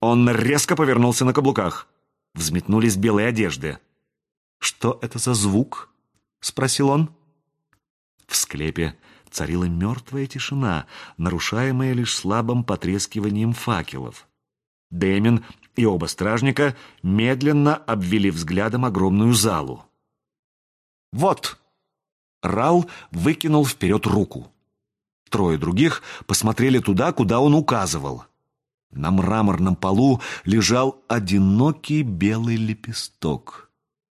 Он резко повернулся на каблуках. Взметнулись белые одежды. «Что это за звук?» — спросил он. В склепе царила мертвая тишина, нарушаемая лишь слабым потрескиванием факелов. Дэмин и оба стражника медленно обвели взглядом огромную залу. «Вот!» — Рал выкинул вперед руку. Трое других посмотрели туда, куда он указывал. На мраморном полу лежал одинокий белый лепесток.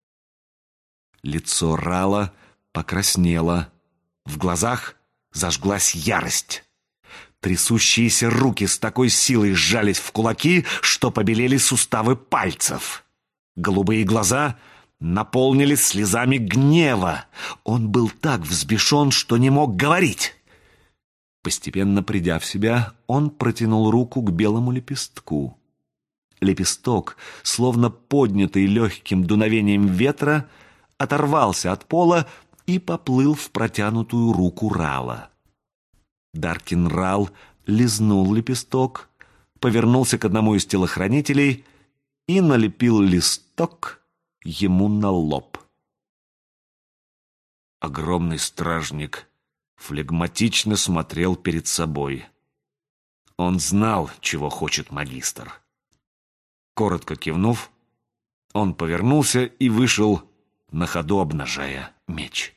Лицо Рала покраснело. В глазах зажглась ярость. Трясущиеся руки с такой силой сжались в кулаки, что побелели суставы пальцев. Голубые глаза наполнились слезами гнева. Он был так взбешен, что не мог говорить. Постепенно придя в себя, он протянул руку к белому лепестку. Лепесток, словно поднятый легким дуновением ветра, оторвался от пола и поплыл в протянутую руку Рала. Даркин Рал лизнул лепесток, повернулся к одному из телохранителей и налепил листок ему на лоб. Огромный стражник флегматично смотрел перед собой. Он знал, чего хочет магистр. Коротко кивнув, он повернулся и вышел, на ходу обнажая меч.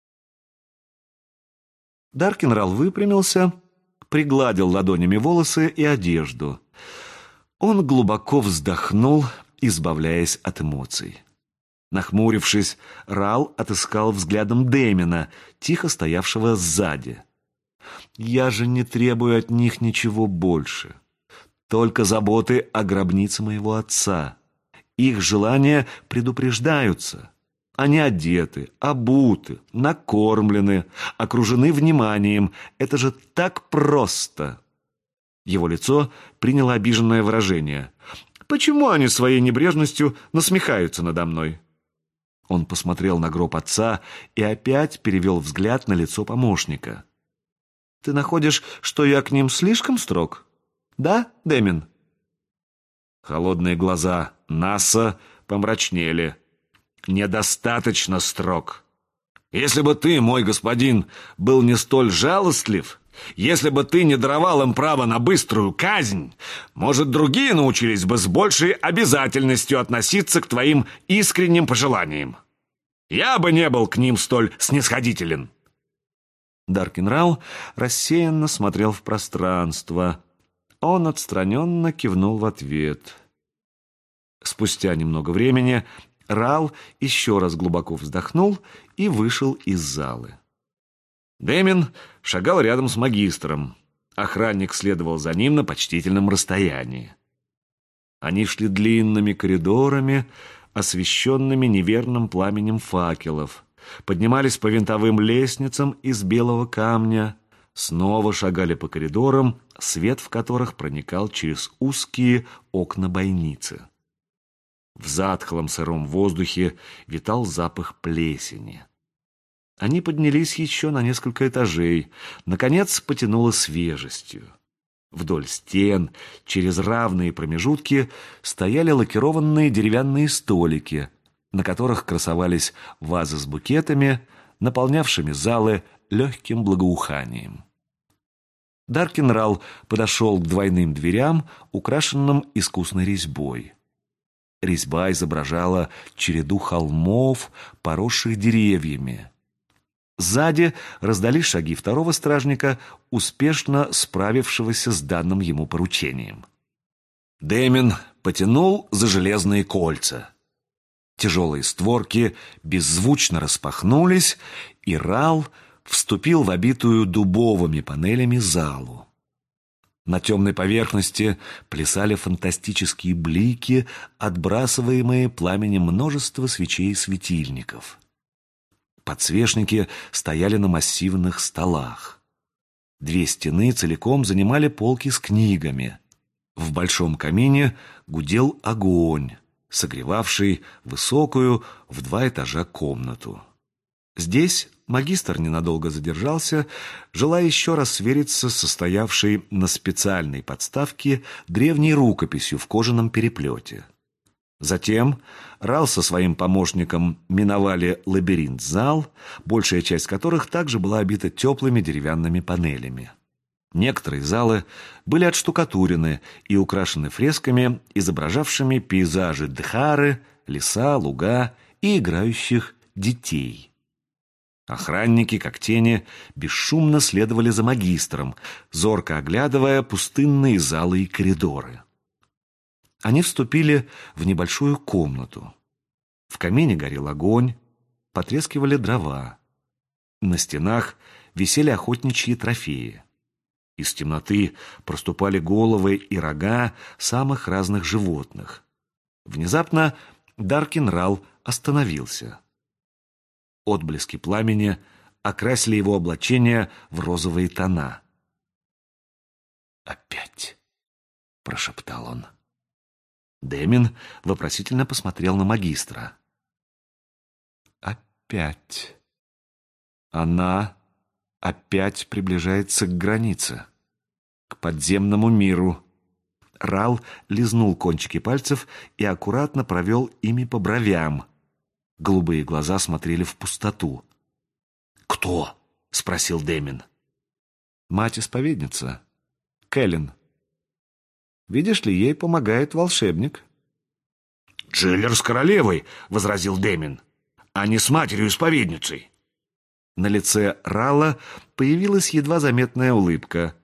Даркин Рал выпрямился, пригладил ладонями волосы и одежду. Он глубоко вздохнул, избавляясь от эмоций. Нахмурившись, Рал отыскал взглядом Дэмина, тихо стоявшего сзади. «Я же не требую от них ничего больше. Только заботы о гробнице моего отца. Их желания предупреждаются. Они одеты, обуты, накормлены, окружены вниманием. Это же так просто!» Его лицо приняло обиженное выражение. «Почему они своей небрежностью насмехаются надо мной?» Он посмотрел на гроб отца и опять перевел взгляд на лицо помощника. «Ты находишь, что я к ним слишком строг? Да, Дэмин?» Холодные глаза Насса помрачнели. «Недостаточно строг. Если бы ты, мой господин, был не столь жалостлив, если бы ты не даровал им право на быструю казнь, может, другие научились бы с большей обязательностью относиться к твоим искренним пожеланиям. Я бы не был к ним столь снисходителен». Даркин Рал рассеянно смотрел в пространство. Он отстраненно кивнул в ответ. Спустя немного времени Рал еще раз глубоко вздохнул и вышел из залы. Дэмин шагал рядом с магистром. Охранник следовал за ним на почтительном расстоянии. Они шли длинными коридорами, освещенными неверным пламенем факелов, поднимались по винтовым лестницам из белого камня, снова шагали по коридорам, свет в которых проникал через узкие окна бойницы. В затхлом сыром воздухе витал запах плесени. Они поднялись еще на несколько этажей, наконец потянуло свежестью. Вдоль стен, через равные промежутки, стояли лакированные деревянные столики, на которых красовались вазы с букетами, наполнявшими залы легким благоуханием. Даркин Рал подошел к двойным дверям, украшенным искусной резьбой. Резьба изображала череду холмов, поросших деревьями. Сзади раздались шаги второго стражника, успешно справившегося с данным ему поручением. Дэмин потянул за железные кольца. Тяжелые створки беззвучно распахнулись, и Рал вступил в обитую дубовыми панелями залу. На темной поверхности плясали фантастические блики, отбрасываемые пламенем множества свечей и светильников. Подсвечники стояли на массивных столах. Две стены целиком занимали полки с книгами. В большом камине гудел огонь, согревавший высокую в 2 этажа комнату. Здесь, Магистр ненадолго задержался, желая еще раз свериться с состоявшей на специальной подставке древней рукописью в кожаном переплете. Затем Рал со своим помощником миновали лабиринт-зал, большая часть которых также была обита теплыми деревянными панелями. Некоторые залы были отштукатурены и украшены фресками, изображавшими пейзажи Дхары, леса, луга и играющих детей. Охранники, как тени, бесшумно следовали за магистром, зорко оглядывая пустынные залы и коридоры. Они вступили в небольшую комнату. В камине горел огонь, потрескивали дрова. На стенах висели охотничьи трофеи. Из темноты проступали головы и рога самых разных животных. Внезапно Даркин Рал остановился. Отблески пламени окрасили его облачение в розовые тона. «Опять!» — прошептал он. Демин вопросительно посмотрел на магистра. «Опять! Она опять приближается к границе, к подземному миру». Рал лизнул кончики пальцев и аккуратно провел ими по бровям. Голубые глаза смотрели в пустоту. «Кто?» — спросил Демин. «Мать-исповедница, Кэлен. Видишь ли, ей помогает волшебник». «Джиллер с королевой», — возразил Демин, — «а не с матерью-исповедницей». На лице Рала появилась едва заметная улыбка.